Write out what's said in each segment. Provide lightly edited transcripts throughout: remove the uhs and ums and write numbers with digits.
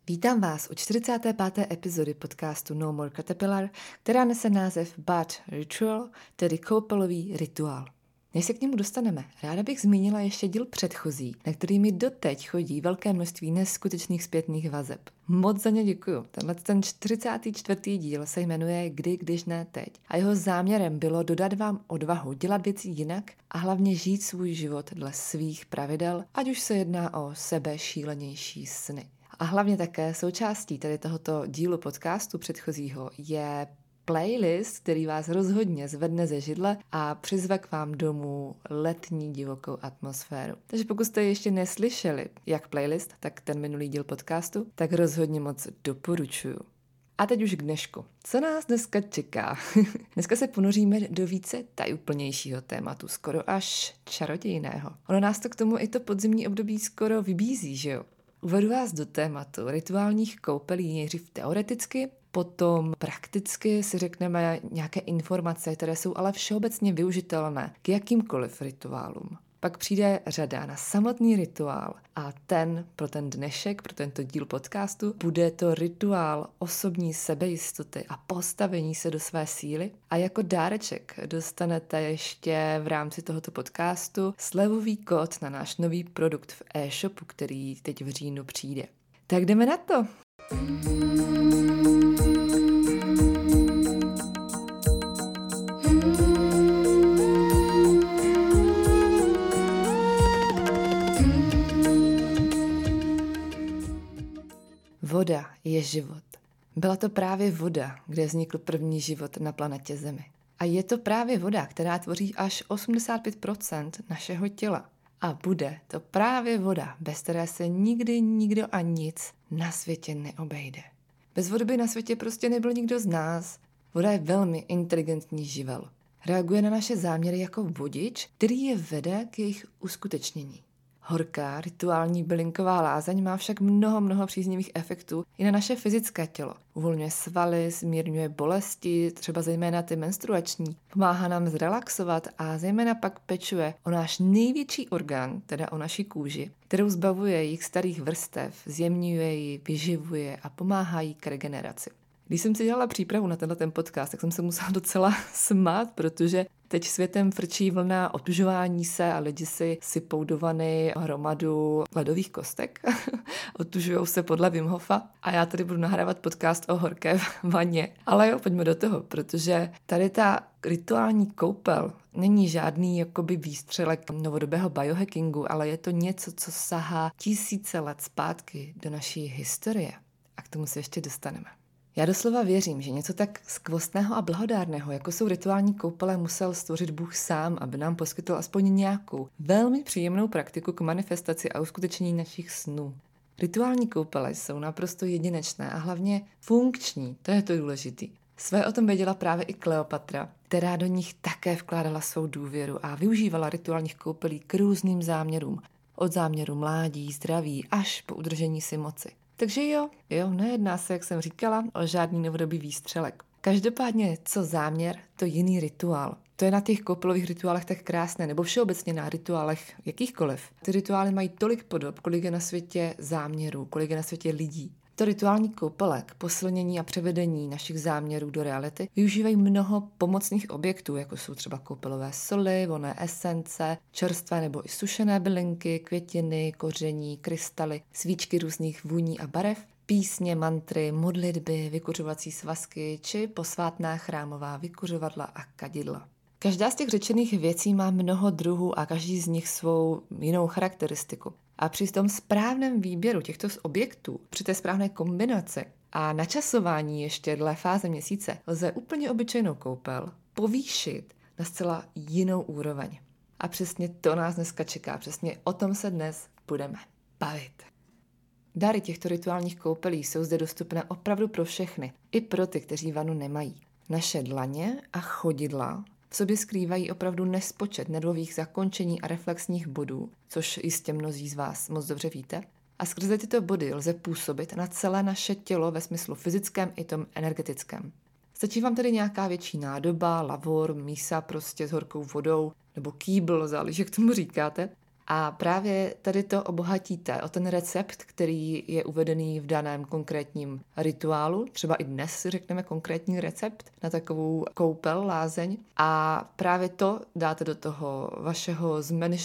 Vítám vás u 45. epizody podcastu No More Caterpillar, která nese název Bath Ritual, tedy koupelový rituál. Než se k němu dostaneme, ráda bych zmínila ještě díl předchozí, na který mi doteď chodí velké množství neskutečných zpětných vazeb. Moc za ně děkuju. Ten 44. díl se jmenuje Kdy, když ne teď. A jeho záměrem bylo dodat vám odvahu dělat věci jinak a hlavně žít svůj život dle svých pravidel, ať už se jedná o sebe šílenější sny. A hlavně také součástí tady tohoto dílu podcastu předchozího je playlist, který vás rozhodně zvedne ze židle a přizve k vám domů letní divokou atmosféru. Takže pokud jste ještě neslyšeli jak playlist, tak ten minulý díl podcastu, tak rozhodně moc doporučuju. A teď už k dnešku. Co nás dneska čeká? Dneska se ponoříme do více tajúplnějšího tématu, skoro až čarodějného. Ono nás to k tomu i to podzimní období skoro vybízí, že jo? Uvedu vás do tématu rituálních koupelí nejdřív teoreticky, potom prakticky si řekneme nějaké informace, které jsou ale všeobecně využitelné k jakýmkoliv rituálům. Pak přijde řada na samotný rituál a pro ten dnešek, pro tento díl podcastu, bude to rituál osobní sebejistoty a postavení se do své síly. A jako dáreček dostanete ještě v rámci tohoto podcastu slevový kód na náš nový produkt v e-shopu, který teď v říjnu přijde. Tak jdeme na to! Voda je život. Byla to právě voda, kde vznikl první život na planetě Zemi. A je to právě voda, která tvoří až 85% našeho těla. A bude to právě voda, bez které se nikdy nikdo a nic na světě neobejde. Bez vody by na světě prostě nebyl nikdo z nás. Voda je velmi inteligentní živel. Reaguje na naše záměry jako vodič, který je vede k jejich uskutečnění. Horká rituální bylinková lázeň má však mnoho příznivých efektů i na naše fyzické tělo. Uvolňuje svaly, zmírňuje bolesti, třeba zejména ty menstruační, pomáhá nám zrelaxovat a zejména pak pečuje o náš největší orgán, teda o naši kůži, kterou zbavuje jejich starých vrstev, zjemňuje ji, vyživuje a pomáhá jí k regeneraci. Když jsem si dělala přípravu na ten podcast, tak jsem se musela docela smát, protože teď světem frčí vlna otužování se a lidi si sypou do vany hromadu ledových kostek. Otužujou se podle Wim Hofa a já tady budu nahrávat podcast o horké vaně. Ale jo, pojďme do toho, protože tady ta rituální koupel není žádný jakoby výstřelek novodobého biohackingu, ale je to něco, co sahá tisíce let zpátky do naší historie. A k tomu se ještě dostaneme. Já doslova věřím, že něco tak skvostného a blahodárného, jako jsou rituální koupele, musel stvořit Bůh sám, aby nám poskytl aspoň nějakou velmi příjemnou praktiku k manifestaci a uskutečnění našich snů. Rituální koupele jsou naprosto jedinečné a hlavně funkční, to je to důležité. Své o tom věděla právě i Kleopatra, která do nich také vkládala svou důvěru a využívala rituálních koupelí k různým záměrům. Od záměru mládí, zdraví až po udržení si moci. Takže jo, nejedná se, jak jsem říkala, o žádný novodobý výstřelek. Každopádně, co záměr, to jiný rituál. To je na těch koupelových rituálech tak krásné, nebo všeobecně na rituálech jakýchkoliv. Ty rituály mají tolik podob, kolik je na světě záměrů, kolik je na světě lidí. To rituální koupele k posilnění a převedení našich záměrů do reality využívají mnoho pomocných objektů, jako jsou třeba koupelové soli, vonné esence, čerstvé nebo i sušené bylinky, květiny, koření, krystaly, svíčky různých vůní a barev, písně, mantry, modlitby, vykuřovací svazky či posvátná chrámová vykuřovadla a kadidla. Každá z těch řečených věcí má mnoho druhů a každý z nich svou jinou charakteristiku. A při tom správném výběru těchto objektů, při té správné kombinaci a načasování ještě dle fáze měsíce lze úplně obyčejnou koupel povýšit na zcela jinou úroveň. A přesně to nás dneska čeká, přesně o tom se dnes budeme bavit. Dary těchto rituálních koupelí jsou zde dostupné opravdu pro všechny, i pro ty, kteří vanu nemají. Naše dlaně a chodidla v sobě skrývají opravdu nespočet nervových zakončení a reflexních bodů, což jistě mnozí z vás moc dobře víte. A skrze tyto body lze působit na celé naše tělo ve smyslu fyzickém i tom energetickém. Stačí vám tedy nějaká větší nádoba, lavor, mísa prostě s horkou vodou, nebo kýbl, záleží, jak tomu říkáte. A právě tady to obohatíte o ten recept, který je uvedený v daném konkrétním rituálu. Třeba i dnes si řekneme konkrétní recept na takovou koupel, lázeň. A právě to dáte do toho vašeho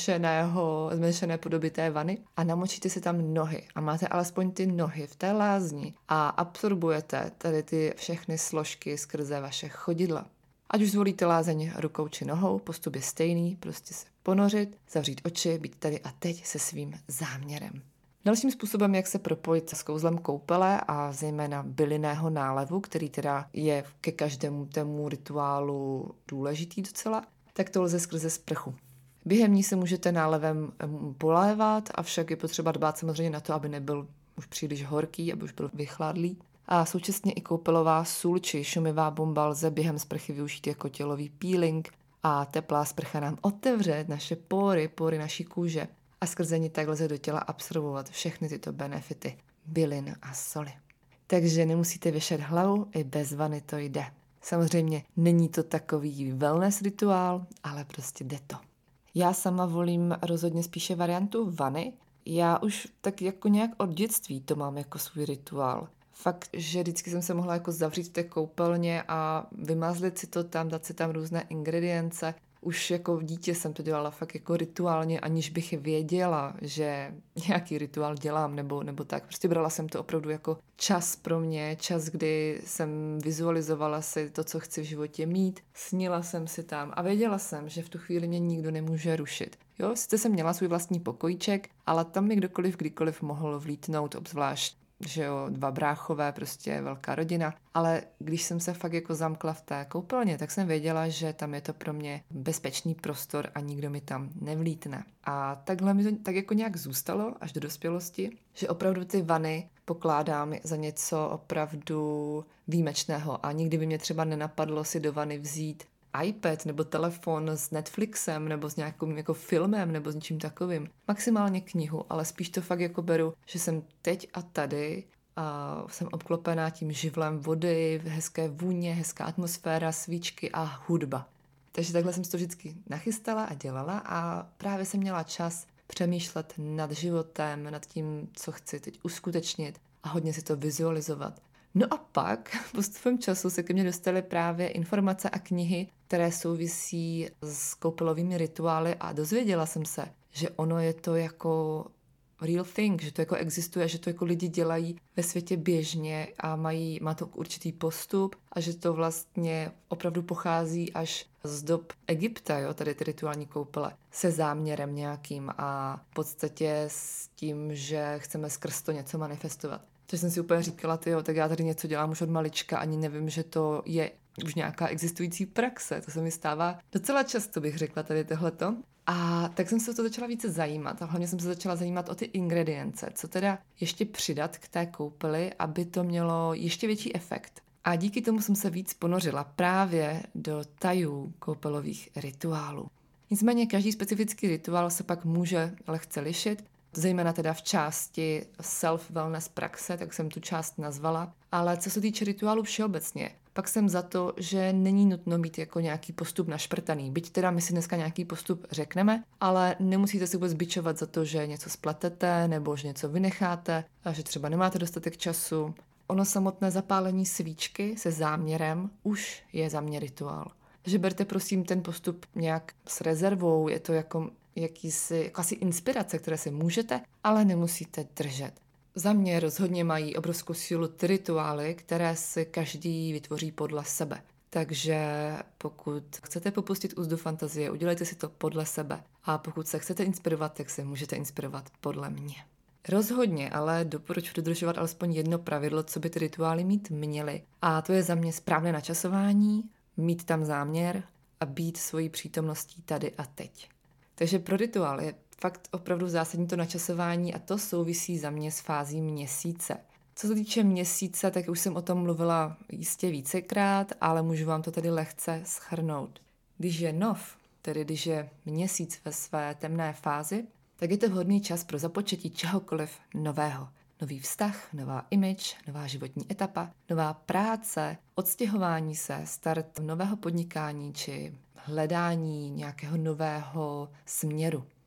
zmenšené podoby té vany a namočíte si tam nohy. A máte alespoň ty nohy v té lázni a absorbujete tady ty všechny složky skrze vaše chodidla. Ať už zvolíte lázeň rukou či nohou, postup je stejný, prostě se ponořit, zavřít oči, být tady a teď se svým záměrem. Dalším způsobem, jak se propojit s kouzlem koupele a zejména bylinného nálevu, který teda je ke každému tému rituálu důležitý docela, tak to lze skrze sprchu. Během ní se můžete nálevem polévat, avšak je potřeba dbát samozřejmě na to, aby nebyl už příliš horký, aby už byl vychladlý. A současně i koupelová sůl či šumivá bomba lze během sprchy využít jako tělový peeling a teplá sprcha nám otevře naše pory naší kůže a skrze ní tak lze do těla absorbovat všechny tyto benefity bylin a soli. Takže nemusíte věšet hlavu, i bez vany to jde. Samozřejmě není to takový wellness rituál, ale prostě jde to. Já sama volím rozhodně spíše variantu vany. Já už tak jako nějak od dětství to mám jako svůj rituál. Fakt, že vždycky jsem se mohla jako zavřít v té koupelně a vymazlit si to tam, dát si tam různé ingredience. Už jako dítě jsem to dělala fakt jako rituálně, aniž bych věděla, že nějaký rituál dělám nebo tak. Prostě brala jsem to opravdu jako čas pro mě, čas, kdy jsem vizualizovala si to, co chci v životě mít, snila jsem si tam a věděla jsem, že v tu chvíli mě nikdo nemůže rušit. Jo, sice jsem měla svůj vlastní pokojíček, ale tam mi kdokoliv kdykoliv mohl vlítnout, obzvlášť že jo, 2 bráchové, prostě velká rodina. Ale když jsem se fakt jako zamkla v té koupelně, tak jsem věděla, že tam je to pro mě bezpečný prostor a nikdo mi tam nevlítne. A takhle mi to tak jako nějak zůstalo až do dospělosti, že opravdu ty vany pokládám za něco opravdu výjimečného a nikdy by mě třeba nenapadlo si do vany vzít iPad nebo telefon s Netflixem nebo s nějakým jako filmem nebo s něčím takovým. Maximálně knihu, ale spíš to fakt jako beru, že jsem teď a tady a jsem obklopená tím živlem vody, hezké vůně, hezká atmosféra, svíčky a hudba. Takže takhle jsem si to vždycky nachystala a dělala a právě jsem měla čas přemýšlet nad životem, nad tím, co chci teď uskutečnit a hodně si to vizualizovat. No a pak postupem času se ke mně dostaly právě informace a knihy, které souvisí s koupelovými rituály a dozvěděla jsem se, že ono je to jako real thing, že to jako existuje, že to jako lidi dělají ve světě běžně a má to určitý postup a že to vlastně opravdu pochází až z dob Egypta, jo, tady ty rituální koupele, se záměrem nějakým a v podstatě s tím, že chceme skrz to něco manifestovat. Takže jsem si úplně říkala, tak já tady něco dělám už od malička, ani nevím, že to je už nějaká existující praxe. To se mi stává docela často, bych řekla tady tohleto. A tak jsem se o to začala více zajímat a hlavně jsem se začala zajímat o ty ingredience, co teda ještě přidat k té koupeli, aby to mělo ještě větší efekt. A díky tomu jsem se víc ponořila právě do tajů koupelových rituálů. Nicméně každý specifický rituál se pak může lehce lišit, zejména teda v části self-wellness praxe, tak jsem tu část nazvala. Ale co se týče rituálu všeobecně, pak jsem za to, že není nutno mít jako nějaký postup našprtaný. Byť teda my si dneska nějaký postup řekneme, ale nemusíte si vůbec bičovat za to, že něco spletete nebo že něco vynecháte a že třeba nemáte dostatek času. Ono samotné zapálení svíčky se záměrem už je za mě rituál. Takže berte prosím ten postup nějak s rezervou, je to jako asi inspirace, které si můžete, ale nemusíte držet. Za mě rozhodně mají obrovskou sílu ty rituály, které si každý vytvoří podle sebe. Takže pokud chcete popustit úzdu fantazie, udělejte si to podle sebe. A pokud se chcete inspirovat, tak se můžete inspirovat podle mě. Rozhodně, ale doporučuji dodržovat alespoň jedno pravidlo, co by ty rituály mít měly. A to je za mě správné načasování, mít tam záměr a být svojí přítomností tady a teď. Takže pro rituál je fakt opravdu zásadní to načasování a to souvisí za mě s fází měsíce. Co se týče měsíce, tak už jsem o tom mluvila jistě vícekrát, ale můžu vám to tady lehce shrnout. Když je nov, tedy když je měsíc ve své temné fázi, tak je to vhodný čas pro započetí čehokoliv nového. Nový vztah, nová image, nová životní etapa, nová práce, odstěhování se, start nového podnikání či hledání nějakého nového směru.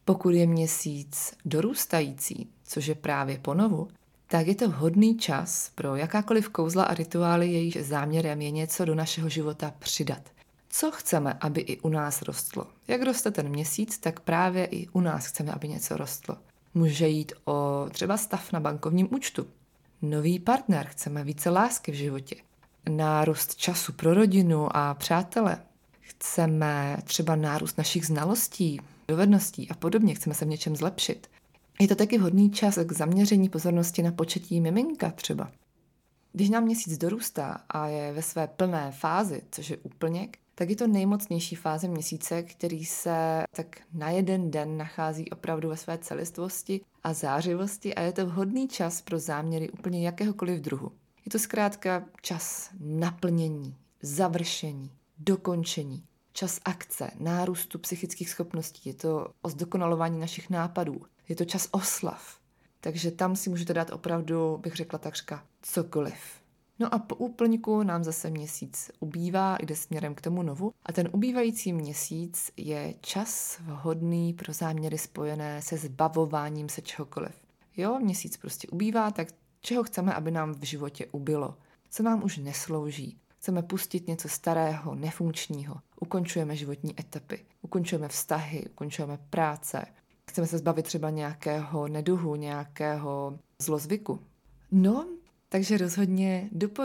Pokud je měsíc dorůstající, což je právě ponovu, tak je to vhodný čas pro jakákoliv kouzla a rituály, jejichž záměrem je něco do našeho života přidat. Co chceme, aby i u nás rostlo? Jak roste ten měsíc, tak právě i u nás chceme, aby něco rostlo. Může jít o třeba stav na bankovním účtu. Nový partner, chceme více lásky v životě. Nárůst času pro rodinu a přátele. Chceme třeba nárůst našich znalostí, dovedností a podobně, chceme se v něčem zlepšit. Je to taky vhodný čas k zaměření pozornosti na početí miminka třeba. Když nám měsíc dorůstá a je ve své plné fázi, což je úplněk, tak je to nejmocnější fáze měsíce, který se tak na jeden den nachází opravdu ve své celistvosti a zářivosti a je to vhodný čas pro záměry úplně jakéhokoliv druhu. Je to zkrátka čas naplnění, završení, dokončení, čas akce, nárůstu psychických schopností, je to o zdokonalování našich nápadů, je to čas oslav. Takže tam si můžete dát opravdu, bych řekla takřka, cokoliv. No a po úplňku nám zase měsíc ubývá, jde směrem k tomu novu. A ten ubývající měsíc je čas vhodný pro záměry spojené se zbavováním se čehokoliv. Jo, měsíc prostě ubývá, tak čeho chceme, aby nám v životě ubylo? Co nám už neslouží? Chceme pustit něco starého, nefunkčního. Ukončujeme životní etapy, ukončujeme vztahy, ukončujeme práce. Chceme se zbavit třeba nějakého neduhu, nějakého zlozvyku. No, takže rozhodně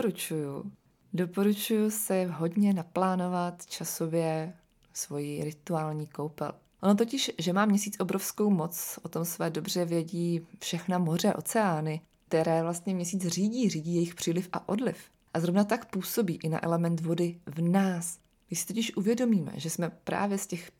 doporučuju se hodně naplánovat časově svoji rituální koupel. Ono totiž, že má měsíc obrovskou moc, o tom své dobře vědí všechna moře, oceány, které vlastně měsíc řídí jejich příliv a odliv. A zrovna tak působí i na element vody v nás. Když si totiž uvědomíme, že jsme právě z těch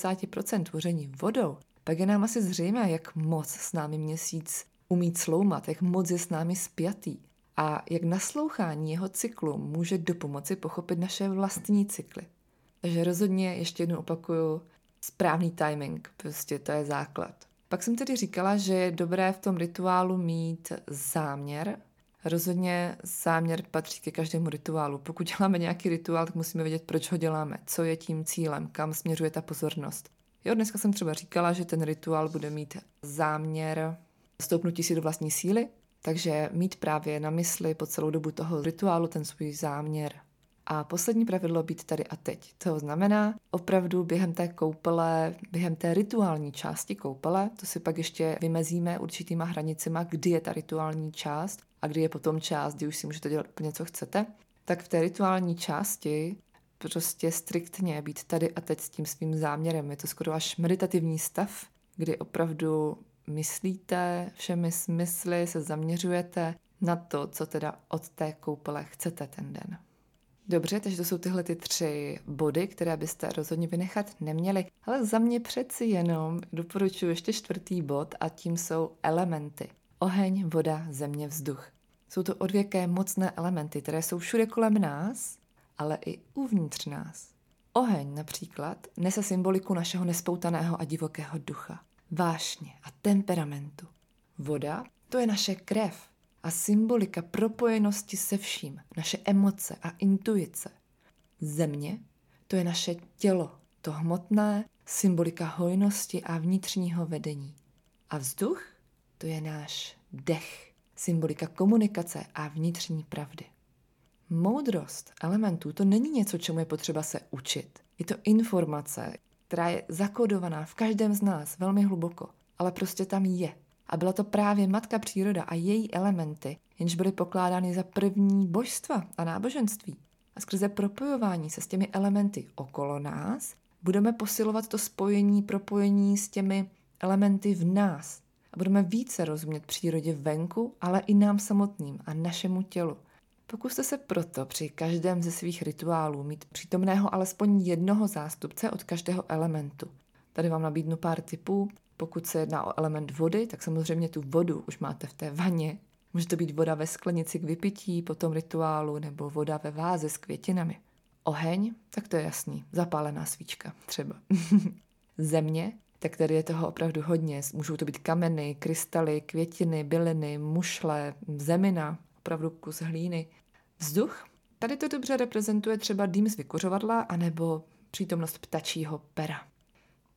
85% tvoření vodou, pak je nám asi zřejmé, jak moc s námi měsíc umí cloumat, jak moc je s námi spjatý a jak naslouchání jeho cyklu může dopomoci pochopit naše vlastní cykly. Takže rozhodně ještě jednou opakuju, správný timing, prostě to je základ. Pak jsem tedy říkala, že je dobré v tom rituálu mít záměr. Rozhodně záměr patří ke každému rituálu. Pokud děláme nějaký rituál, tak musíme vědět, proč ho děláme, co je tím cílem, kam směřuje ta pozornost. Jo, dneska jsem třeba říkala, že ten rituál bude mít záměr stoupnutí si do vlastní síly, takže mít právě na mysli po celou dobu toho rituálu ten svůj záměr. A poslední pravidlo být tady a teď. To znamená opravdu během té koupele, během té rituální části koupele, to si pak ještě vymezíme určitýma hranicema, kdy je ta rituální část a kdy je potom část, kdy už si můžete dělat úplně co chcete, tak v té rituální části prostě striktně být tady a teď s tím svým záměrem. Je to skoro až meditativní stav, kdy opravdu myslíte všemi smysly, se zaměřujete na to, co teda od té koupele chcete ten den. Dobře, takže to jsou tyhle ty 3 body, které byste rozhodně vynechat neměli. Ale za mě přeci jenom doporučuji ještě 4. bod a tím jsou elementy. Oheň, voda, země, vzduch. Jsou to odvěké mocné elementy, které jsou všude kolem nás, ale i uvnitř nás. Oheň například nese symboliku našeho nespoutaného a divokého ducha, vášně a temperamentu. Voda, to je naše krev a symbolika propojenosti se vším, naše emoce a intuice. Země, to je naše tělo, to hmotné, symbolika hojnosti a vnitřního vedení. A vzduch, to je náš dech, symbolika komunikace a vnitřní pravdy. Moudrost elementů to není něco, čemu je potřeba se učit. Je to informace, která je zakódovaná v každém z nás velmi hluboko, ale prostě tam je. A byla to právě matka příroda a její elementy, jenž byly pokládány za první božstva a náboženství. A skrze propojování se s těmi elementy okolo nás budeme posilovat to spojení, propojení s těmi elementy v nás. A budeme více rozumět přírodě venku, ale i nám samotným a našemu tělu. Pokuste se proto při každém ze svých rituálů mít přítomného alespoň jednoho zástupce od každého elementu. Tady vám nabídnu pár tipů. Pokud se jedná o element vody, tak samozřejmě tu vodu už máte v té vaně. Může to být voda ve sklenici k vypití po tom rituálu nebo voda ve váze s květinami. Oheň, tak to je jasný, zapálená svíčka třeba. Země, tak tady je toho opravdu hodně. Můžou to být kameny, krystaly, květiny, byliny, mušle, zemina, opravdu kus hlíny. Vzduch, tady to dobře reprezentuje třeba dým z vykuřovadla anebo přítomnost ptačího pera.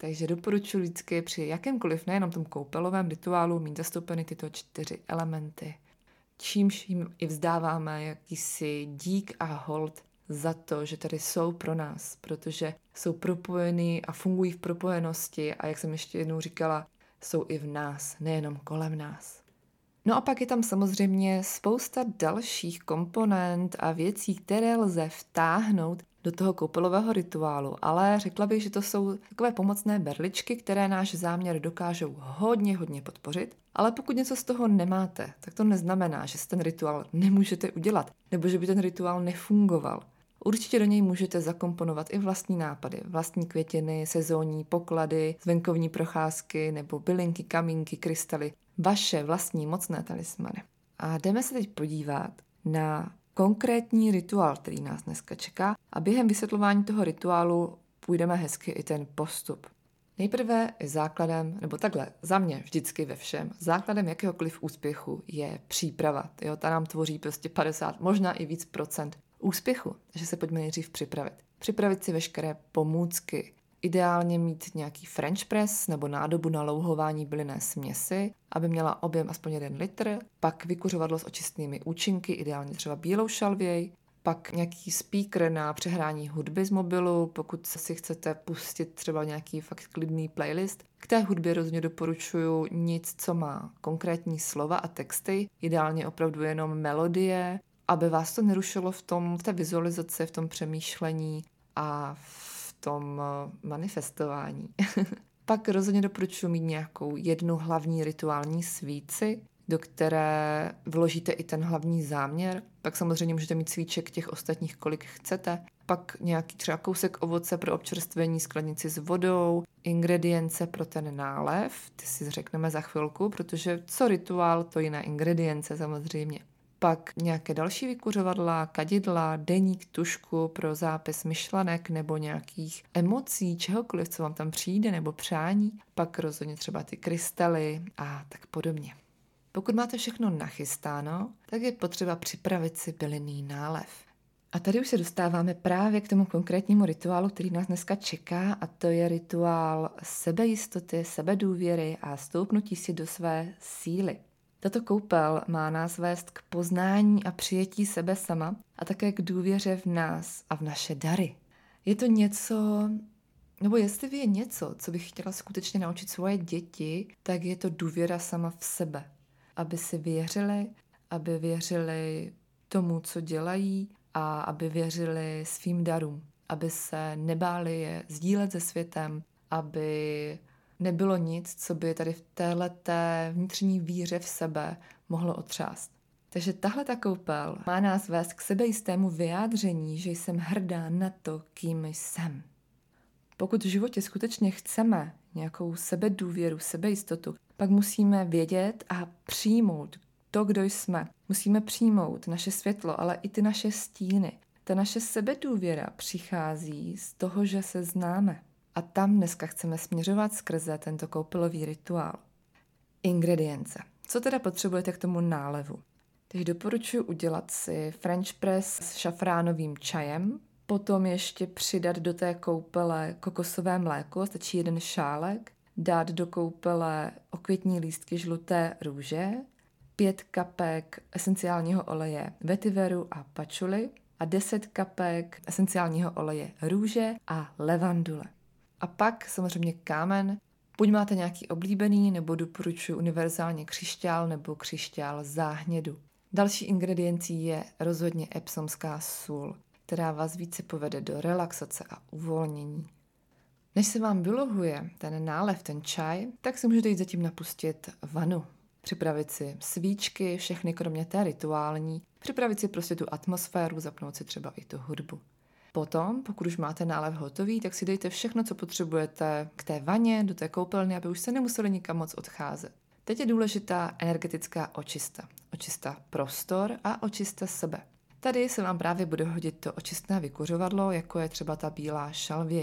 Takže doporučuji vždycky při jakémkoliv, nejenom tom koupelovém rituálu, mít zastoupeny tyto 4 elementy. Čímž jim i vzdáváme jakýsi dík a hold za to, že tady jsou pro nás, protože jsou propojení a fungují v propojenosti a jak jsem ještě jednou říkala, jsou i v nás, nejenom kolem nás. No a pak je tam samozřejmě spousta dalších komponent a věcí, které lze vtáhnout do toho koupelového rituálu, ale řekla bych, že to jsou takové pomocné berličky, které náš záměr dokážou hodně podpořit, ale pokud něco z toho nemáte, tak to neznamená, že si ten rituál nemůžete udělat, nebo že by ten rituál nefungoval. Určitě do něj můžete zakomponovat i vlastní nápady, vlastní květiny, sezónní poklady, venkovní procházky nebo bylinky, kamínky, krystaly, vaše vlastní mocné talismany. A jdeme se teď podívat na konkrétní rituál, který nás dneska čeká a během vysvětlování toho rituálu půjdeme hezky i ten postup. Nejprve je základem, nebo takhle, za mě vždycky ve všem, základem jakéhokoliv úspěchu je příprava. Jo, ta nám tvoří prostě 50, možná i víc procent úspěchu, takže se pojďme nejdřív připravit. Připravit si veškeré pomůcky. Ideálně mít nějaký French press nebo nádobu na louhování bylinné směsi, aby měla objem aspoň 1 litr, pak vykuřovadlo s očistnými účinky, ideálně třeba bílou šalvěj, pak nějaký speaker na přehrání hudby z mobilu, pokud si chcete pustit třeba nějaký fakt klidný playlist. K té hudbě rozhodně doporučuji nic, co má konkrétní slova a texty, ideálně opravdu jenom melodie, aby vás to nerušilo v té vizualizaci, v tom přemýšlení a v tom manifestování. Pak rozhodně doporučuji mít nějakou jednu hlavní rituální svíci, do které vložíte i ten hlavní záměr. Pak samozřejmě můžete mít svíček těch ostatních, kolik chcete. Pak nějaký třeba kousek ovoce pro občerstvení, sklenici s vodou, ingredience pro ten nálev, ty si řekneme za chvilku, protože co rituál, to jiné ingredience samozřejmě. Pak nějaké další vykuřovadla, kadidla, deník, tužku pro zápis myšlenek nebo nějakých emocí, čehokoliv, co vám tam přijde, nebo přání. Pak rozhodně třeba ty krystaly a tak podobně. Pokud máte všechno nachystáno, tak je potřeba připravit si bylinný nálev. A tady už se dostáváme právě k tomu konkrétnímu rituálu, který nás dneska čeká, a to je rituál sebejistoty, sebedůvěry a stoupnutí si do své síly. Tato koupel má nás vést k poznání a přijetí sebe sama a také k důvěře v nás a v naše dary. Je to něco, nebo jestli je něco, co bych chtěla skutečně naučit svoje děti, tak je to důvěra sama v sebe. Aby si věřili tomu, co dělají a aby věřili svým darům. Aby se nebáli je sdílet se světem, aby nebylo nic, co by tady v téhleté vnitřní víře v sebe mohlo otřást. Takže tahle ta koupel má nás vést k sebejistému vyjádření, že jsem hrdá na to, kým jsem. Pokud v životě skutečně chceme nějakou sebedůvěru, sebejistotu, pak musíme vědět a přijmout to, kdo jsme. Musíme přijmout naše světlo, ale i ty naše stíny. Ta naše sebedůvěra přichází z toho, že se známe. A tam dneska chceme směřovat skrze tento koupelový rituál. Ingredience. Co teda potřebujete k tomu nálevu? Takže doporučuji udělat si French press s šafránovým čajem, potom ještě přidat do té koupele kokosové mléko, stačí 1 šálek, dát do koupele okvětní lístky žluté růže, 5 kapek esenciálního oleje vetiveru a pačuli a 10 kapek esenciálního oleje růže a levandule. A pak samozřejmě kámen, buď máte nějaký oblíbený, nebo doporučuji univerzálně křišťál nebo křišťál záhnědu. Další ingrediencí je rozhodně epsomská sůl, která vás více povede do relaxace a uvolnění. Než se vám vylohuje ten nálev, ten čaj, tak si můžete jít zatím napustit vanu. Připravit si svíčky, všechny kromě té rituální, připravit si prostě tu atmosféru, zapnout si třeba i tu hudbu. Potom, pokud už máte nálev hotový, tak si dejte všechno, co potřebujete k té vaně, do té koupelny, aby už se nemuseli nikam moc odcházet. Teď je důležitá energetická očista. Očista prostor a očista sebe. Tady se vám právě bude hodit to očistné vykuřovadlo, jako je třeba ta bílá šalvěj.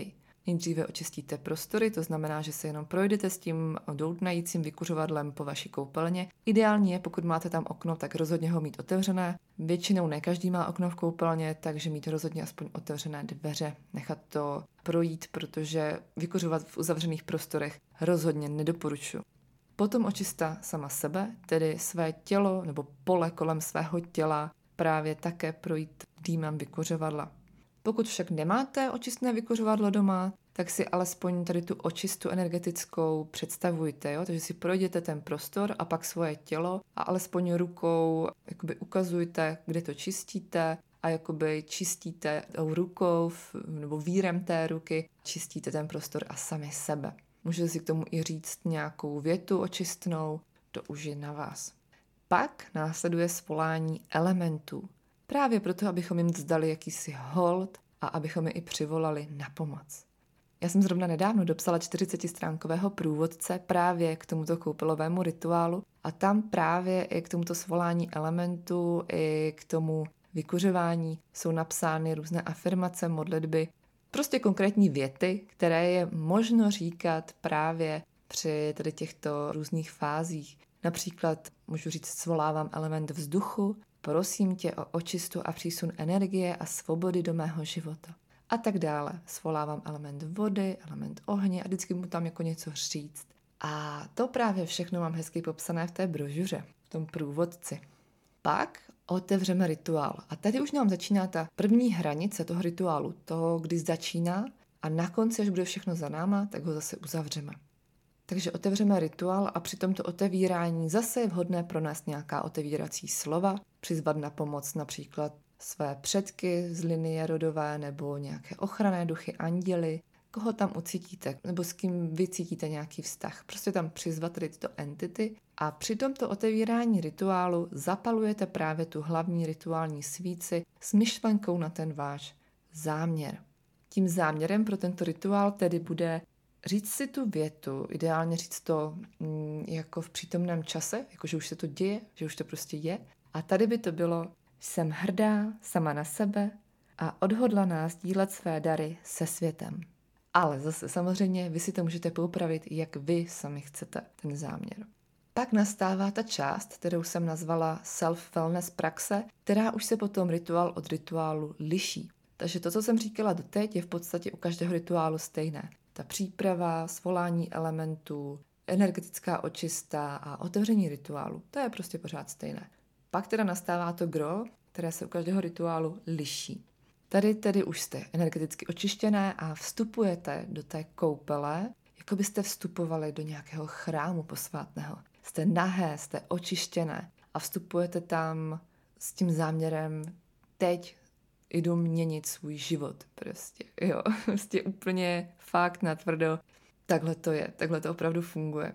Nejdříve očistíte prostory, to znamená, že se jenom projdete s tím doutnajícím vykuřovadlem po vaší koupelně. Ideální je, pokud máte tam okno, tak rozhodně ho mít otevřené. Většinou ne každý má okno v koupelně, takže mít rozhodně aspoň otevřené dveře. Nechat to projít, protože vykuřovat v uzavřených prostorech rozhodně nedoporučuji. Potom očista sama sebe, tedy své tělo nebo pole kolem svého těla, právě také projít dýmem vykuřovadla. Pokud však nemáte očistné vykuřovadlo doma, tak si alespoň tady tu očistu energetickou představujte, jo? Takže si projděte ten prostor a pak svoje tělo a alespoň rukou jakoby ukazujte, kde to čistíte a jakoby čistíte tou rukou nebo vírem té ruky, čistíte ten prostor a sami sebe. Můžete si k tomu i říct nějakou větu očistnou, to už je na vás. Pak následuje svolání elementů. Právě proto, abychom jim vzdali jakýsi hold a abychom je i přivolali na pomoc. Já jsem zrovna nedávno dopsala 40stránkového průvodce právě k tomuto koupelovému rituálu a tam právě i k tomuto svolání elementu, i k tomu vykuřování jsou napsány různé afirmace, modlitby, prostě konkrétní věty, které je možno říkat právě při tady těchto různých fázích. Například můžu říct, svolávám element vzduchu, prosím tě o očistu a přísun energie a svobody do mého života. A tak dále. Svolávám element vody, element ohně a vždycky mu tam jako něco říct. A to právě všechno mám hezky popsané v té brožuře, v tom průvodci. Pak otevřeme rituál. A tady už nám začíná ta první hranice toho rituálu, toho, kdy začíná a na konci, až bude všechno za náma, tak ho zase uzavřeme. Takže otevřeme rituál a při tomto otevírání zase je vhodné pronést nějaká otevírací slova, přizvat na pomoc například své předky z linie rodové nebo nějaké ochranné duchy, anděly, koho tam ucítíte nebo s kým vy cítíte nějaký vztah. Prostě tam přizvat tady tyto entity a při tomto otevírání rituálu zapalujete právě tu hlavní rituální svíci s myšlenkou na ten váš záměr. Tím záměrem pro tento rituál tedy bude říct si tu větu, ideálně říct to jako v přítomném čase, jako že už se to děje, že už to prostě je. A tady by to bylo, jsem hrdá sama na sebe a odhodlaná sdílet své dary se světem. Ale zase samozřejmě vy si to můžete poupravit, jak vy sami chcete ten záměr. Pak nastává ta část, kterou jsem nazvala self-wellness praxe, která už se potom rituál od rituálu liší. Takže to, co jsem říkala doteď, je v podstatě u každého rituálu stejné. Ta příprava, svolání elementů, energetická očista a otevření rituálu, to je prostě pořád stejné. Pak teda nastává to gro, které se u každého rituálu liší. Tady tedy už jste energeticky očištěné a vstupujete do té koupele, jako byste vstupovali do nějakého chrámu posvátného. Jste nahé, jste očištěné a vstupujete tam s tím záměrem, teď jdu měnit svůj život prostě, jo, prostě úplně fakt natvrdo. Takhle to je, takhle to opravdu funguje.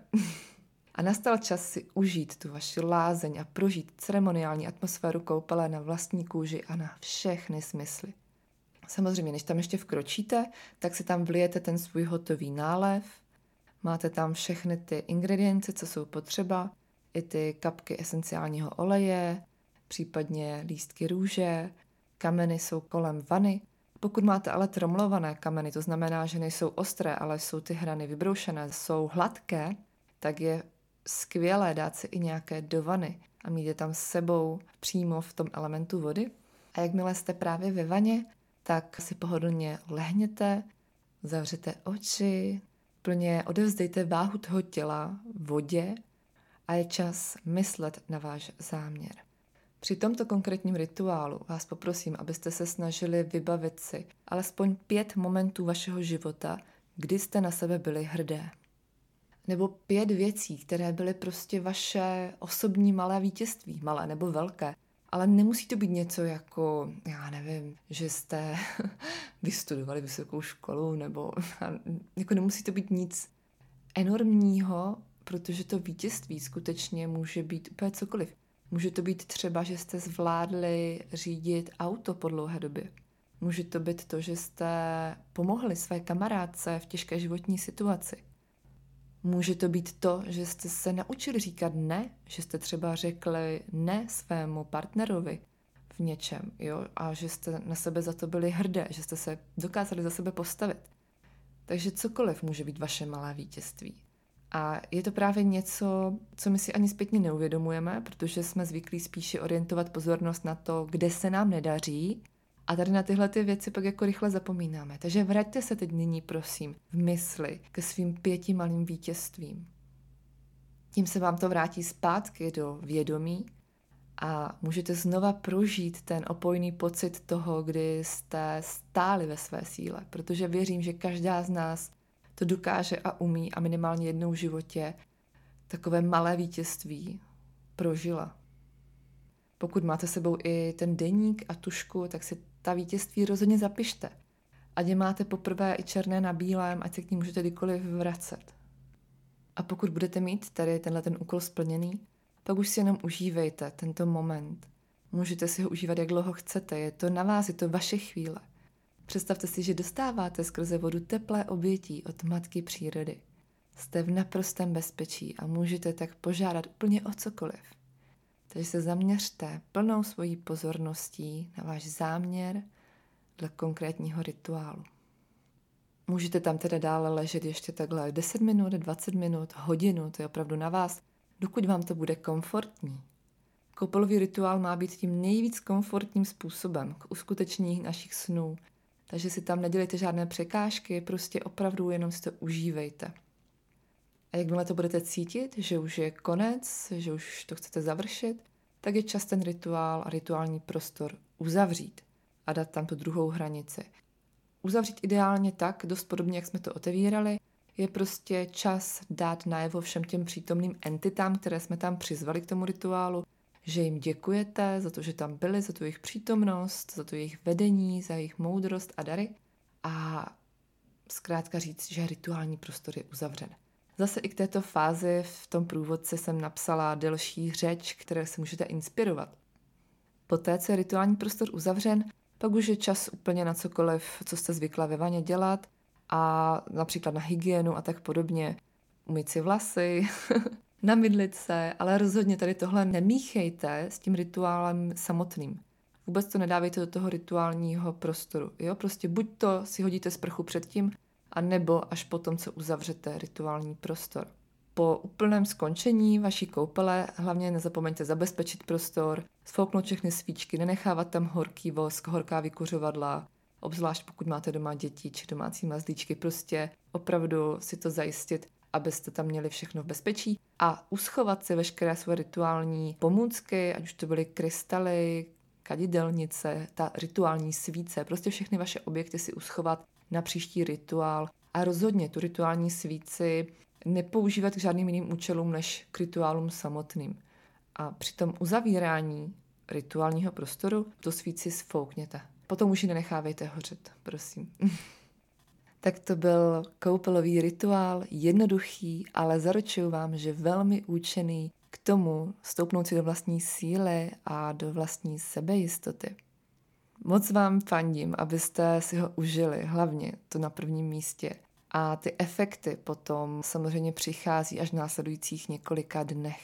A nastal čas si užít tu vaši lázeň a prožít ceremoniální atmosféru koupele na vlastní kůži a na všechny smysly. Samozřejmě, než tam ještě vkročíte, tak si tam vlijete ten svůj hotový nálev, máte tam všechny ty ingredience, co jsou potřeba, i ty kapky esenciálního oleje, případně lístky růže, kameny jsou kolem vany. Pokud máte ale tromlované kameny, to znamená, že nejsou ostré, ale jsou ty hrany vybroušené, jsou hladké, tak je skvělé dát si i nějaké do vany a mít je tam s sebou přímo v tom elementu vody. A jakmile jste právě ve vaně, tak si pohodlně lehněte, zavřete oči, plně odevzdejte váhu toho těla vodě a je čas myslet na váš záměr. Při tomto konkrétním rituálu vás poprosím, abyste se snažili vybavit si alespoň 5 momentů vašeho života, kdy jste na sebe byli hrdé. Nebo 5 věcí, které byly prostě vaše osobní malé vítězství, malé nebo velké. Ale nemusí to být něco jako, já nevím, že jste vystudovali vysokou školu, nebo jako nemusí to být nic enormního, protože to vítězství skutečně může být úplně cokoliv. Může to být třeba, že jste zvládli řídit auto po dlouhé době. Může to být to, že jste pomohli své kamarádce v těžké životní situaci. Může to být to, že jste se naučili říkat ne, že jste třeba řekli ne svému partnerovi v něčem, jo? A že jste na sebe za to byli hrdé, že jste se dokázali za sebe postavit. Takže cokoliv může být vaše malé vítězství. A je to právě něco, co my si ani zpětně neuvědomujeme, protože jsme zvyklí spíše orientovat pozornost na to, kde se nám nedaří, a tady na tyhle ty věci pak jako rychle zapomínáme. Takže vraťte se teď nyní, prosím, v mysli ke svým 5 malým vítězstvím. Tím se vám to vrátí zpátky do vědomí a můžete znova prožít ten opojný pocit toho, kdy jste stáli ve své síle, protože věřím, že každá z nás to dokáže a umí a minimálně jednou v životě takové malé vítězství prožila. Pokud máte sebou i ten deník a tužku, tak si ta vítězství rozhodně zapište. Ať je máte poprvé i černé na bílém, ať se k ní můžete kdykoliv vracet. A pokud budete mít tady ten úkol splněný, pak už si jenom užívejte tento moment. Můžete si ho užívat, jak dlouho chcete, je to na vás, je to vaše chvíle. Představte si, že dostáváte skrze vodu teplé obětí od matky přírody. Jste v naprostém bezpečí a můžete tak požádat úplně o cokoliv. Takže se zaměřte plnou svojí pozorností na váš záměr dle konkrétního rituálu. Můžete tam teda dále ležet ještě takhle 10 minut, 20 minut, hodinu, to je opravdu na vás, dokud vám to bude komfortní. Koupelový rituál má být tím nejvíc komfortním způsobem k uskutečnění našich snů, takže si tam nedělejte žádné překážky, prostě opravdu jenom si to užívejte. A jakmile to budete cítit, že už je konec, že už to chcete završit, tak je čas ten rituál a rituální prostor uzavřít a dát tam tu druhou hranici. Uzavřít ideálně tak, dost podobně, jak jsme to otevírali, je prostě čas dát najevo všem těm přítomným entitám, které jsme tam přizvali k tomu rituálu, že jim děkujete za to, že tam byli, za tu jejich přítomnost, za to jejich vedení, za jejich moudrost a dary a zkrátka říct, že rituální prostor je uzavřen. Zase i k této fázi v tom průvodci jsem napsala delší řeč, které se můžete inspirovat. Poté, co je rituální prostor uzavřen, pak už je čas úplně na cokoliv, co jste zvykla ve vaně dělat a například na hygienu a tak podobně. Umýt si vlasy, namydlit se, ale rozhodně tady tohle nemíchejte s tím rituálem samotným. Vůbec to nedávejte do toho rituálního prostoru. Jo? Prostě buď to si hodíte sprchu předtím, a nebo až potom, co uzavřete rituální prostor. Po úplném skončení vaší koupele hlavně nezapomeňte zabezpečit prostor, sfouknout všechny svíčky, nenechávat tam horký vosk, horká vykuřovadla, obzvlášť pokud máte doma děti či domácí mazlíčky, prostě opravdu si to zajistit, abyste tam měli všechno v bezpečí a uschovat si veškeré své rituální pomůcky, ať už to byly krystaly, kadidelnice, ta rituální svíce, prostě všechny vaše objekty si uschovat na příští rituál a rozhodně tu rituální svíci nepoužívat k žádným jiným účelům než k rituálům samotným. A při tom uzavírání rituálního prostoru tu svíci sfoukněte. Potom už ji nenechávejte hořet, prosím. Tak to byl koupelový rituál, jednoduchý, ale zaručuju vám, že velmi účinný k tomu stoupnout si do vlastní síly a do vlastní sebejistoty. Moc vám fandím, abyste si ho užili, hlavně to na prvním místě. A ty efekty potom samozřejmě přichází až v následujících několika dnech.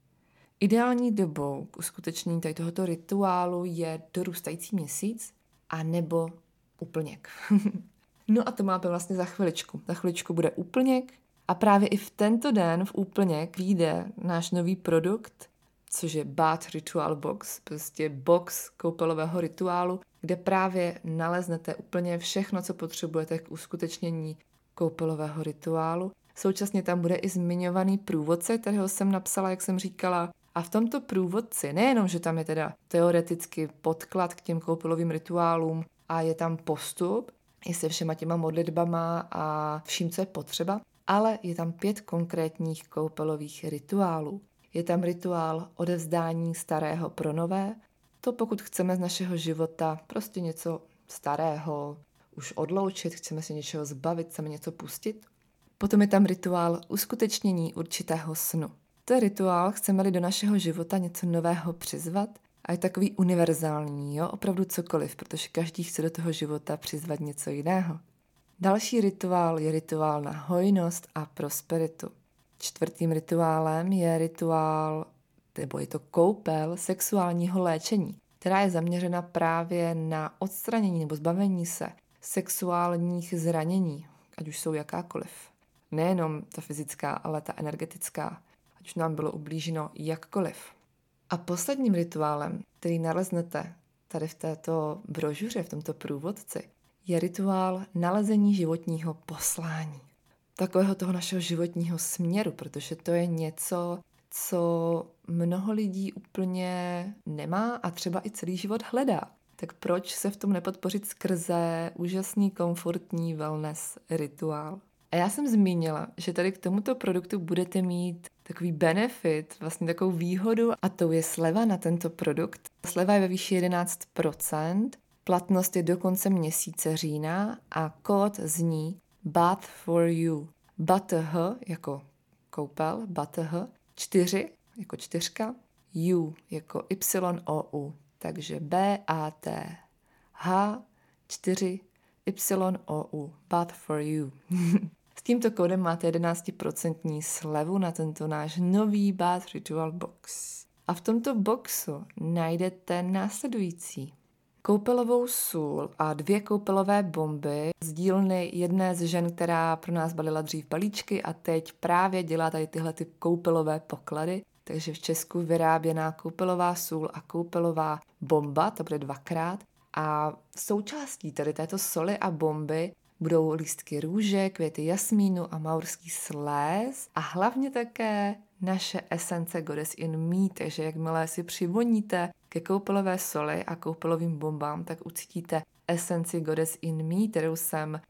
Ideální dobou k uskutečnění tohoto rituálu je dorůstající měsíc a nebo úplněk. No a to máme vlastně za chviličku. Za chviličku bude úplněk a právě i v tento den v úplněk vyjde náš nový produkt, což je Bath Ritual Box, prostě box koupelového rituálu, kde právě naleznete úplně všechno, co potřebujete k uskutečnění koupelového rituálu. Současně tam bude i zmiňovaný průvodce, kterého jsem napsala, jak jsem říkala. A v tomto průvodci, nejenom, že tam je teda teoreticky podklad k těm koupelovým rituálům a je tam postup, i se všema těma modlitbama a vším, co je potřeba, ale je tam 5 konkrétních koupelových rituálů. Je tam rituál odevzdání starého pro nové, to pokud chceme z našeho života prostě něco starého už odloučit, chceme si něčeho zbavit, chceme něco pustit. Potom je tam rituál uskutečnění určitého snu. To je rituál, chceme-li do našeho života něco nového přizvat a je takový univerzální, jo? Opravdu cokoliv, protože každý chce do toho života přizvat něco jiného. Další rituál je rituál na hojnost a prosperitu. 4. rituálem je rituál, nebo je to koupel sexuálního léčení, která je zaměřena právě na odstranění nebo zbavení se sexuálních zranění, ať už jsou jakákoliv. Nejenom ta fyzická, ale ta energetická, ať už nám bylo ublíženo jakkoliv. A posledním rituálem, který naleznete tady v této brožuře, v tomto průvodci, je rituál nalezení životního poslání. Takového toho našeho životního směru, protože to je něco, co mnoho lidí úplně nemá a třeba i celý život hledá. Tak proč se v tom nepodpořit skrze úžasný, komfortní wellness rituál? A já jsem zmínila, že tady k tomuto produktu budete mít takový benefit, vlastně takovou výhodu, a to je sleva na tento produkt. Sleva je ve výši 11%, platnost je do konce měsíce října a kód zní Bath for You. BATH jako koupel, BATH, 4 jako čtyřka, U jako YOU, takže BATH 4 YOU, Bath for You. S tímto kódem máte 11% slevu na tento náš nový Bath Ritual Box. A v tomto boxu najdete následující: koupelovou sůl a 2 koupelové bomby z dílny jedné z žen, která pro nás balila dřív balíčky a teď právě dělá tady tyhle ty koupelové poklady. Takže v Česku vyráběná koupelová sůl a koupelová bomba, to bude 2krát. A součástí tady této soli a bomby budou lístky růže, květy jasmínu a maurský sléz a hlavně také naše esence Goddess in Me, takže jakmile si přivoníte ke koupelové soli a koupelovým bombám, tak ucítíte esenci Goddess in Me, kterou jsem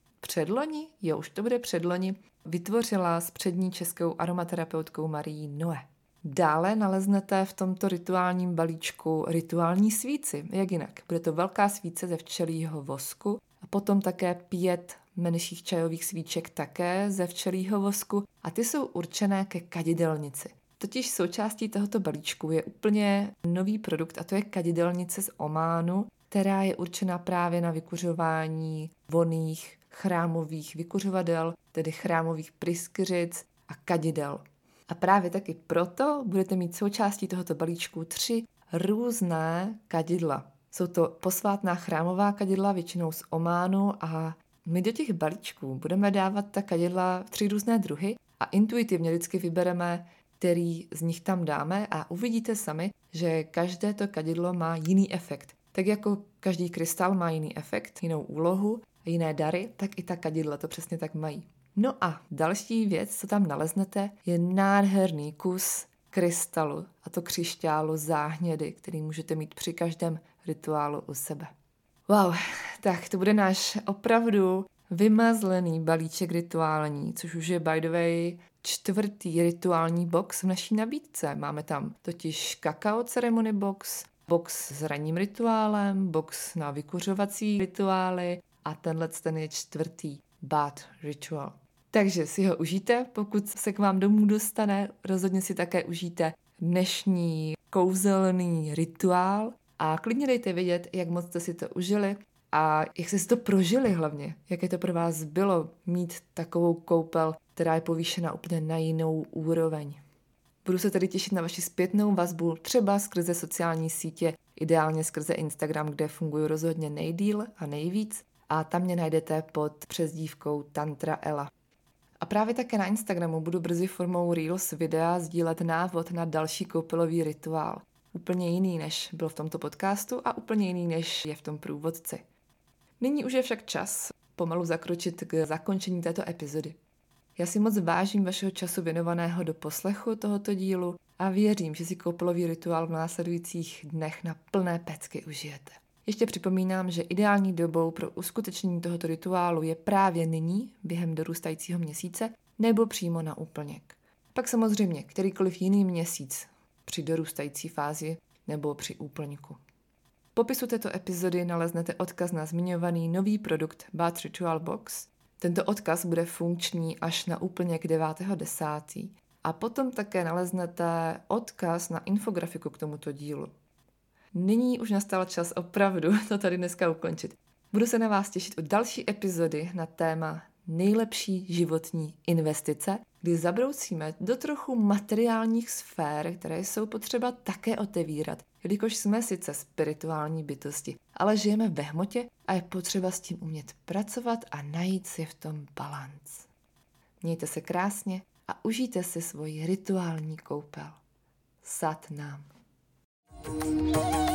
už to bude předloni, vytvořila s přední českou aromaterapeutkou Marií Noe. Dále naleznete v tomto rituálním balíčku rituální svíci, jak jinak. Bude to velká svíce ze včelího vosku a potom také 5 menších čajových svíček také ze včelího vosku a ty jsou určené ke kadidelnici. Totiž součástí tohoto balíčku je úplně nový produkt a to je kadidelnice z Ománu, která je určena právě na vykuřování vonných chrámových vykuřovadel, tedy chrámových pryskyřic a kadidel. A právě taky proto budete mít součástí tohoto balíčku 3 různé kadidla. Jsou to posvátná chrámová kadidla, většinou z Ománu, a my do těch balíčků budeme dávat ta kadidla 3 různé druhy a intuitivně vždycky vybereme, který z nich tam dáme a uvidíte sami, že každé to kadidlo má jiný efekt. Tak jako každý krystal má jiný efekt, jinou úlohu a jiné dary, tak i ta kadidla to přesně tak mají. No a další věc, co tam naleznete, je nádherný kus krystalu, a to křišťálu záhnědy, který můžete mít při každém rituálu u sebe. Wow, tak to bude náš opravdu vymazlený balíček rituální, což už je by the way 4. rituální box v naší nabídce. Máme tam totiž kakao ceremony box, box s ranním rituálem, box na vykuřovací rituály a ten je 4. bath ritual. Takže si ho užijte, pokud se k vám domů dostane, rozhodně si také užijte dnešní kouzelný rituál a klidně dejte vědět, jak moc jste si to užili a jak jste si to prožili hlavně, jaké to pro vás bylo mít takovou koupel, která je povýšena úplně na jinou úroveň. Budu se tedy těšit na vaši zpětnou vazbu, třeba skrze sociální sítě, ideálně skrze Instagram, kde funguji rozhodně nejdýl a nejvíc, a tam mě najdete pod přezdívkou Tantra Ela. A právě také na Instagramu budu brzy formou Reels videa sdílet návod na další koupelový rituál. Úplně jiný, než byl v tomto podcastu a úplně jiný, než je v tom průvodci. Nyní už je však čas pomalu zakročit k zakončení této epizody. Já si moc vážím vašeho času věnovaného do poslechu tohoto dílu a věřím, že si koupelový rituál v následujících dnech na plné pecky užijete. Ještě připomínám, že ideální dobou pro uskutečnění tohoto rituálu je právě nyní, během dorůstajícího měsíce, nebo přímo na úplněk. Pak samozřejmě kterýkoliv jiný měsíc při dorůstající fázi nebo při úplňku. V popisu této epizody naleznete odkaz na zmiňovaný nový produkt Bath Ritual Box. Tento odkaz bude funkční až na úplněk 9.10. A potom také naleznete odkaz na infografiku k tomuto dílu. Nyní už nastal čas opravdu to tady dneska ukončit. Budu se na vás těšit u další epizody na téma nejlepší životní investice, kdy zabroucíme do trochu materiálních sfér, které jsou potřeba také otevírat, jelikož jsme sice spirituální bytosti, ale žijeme ve hmotě a je potřeba s tím umět pracovat a najít si v tom balanc. Mějte se krásně a užijte si svoji rituální koupel. Sat nám.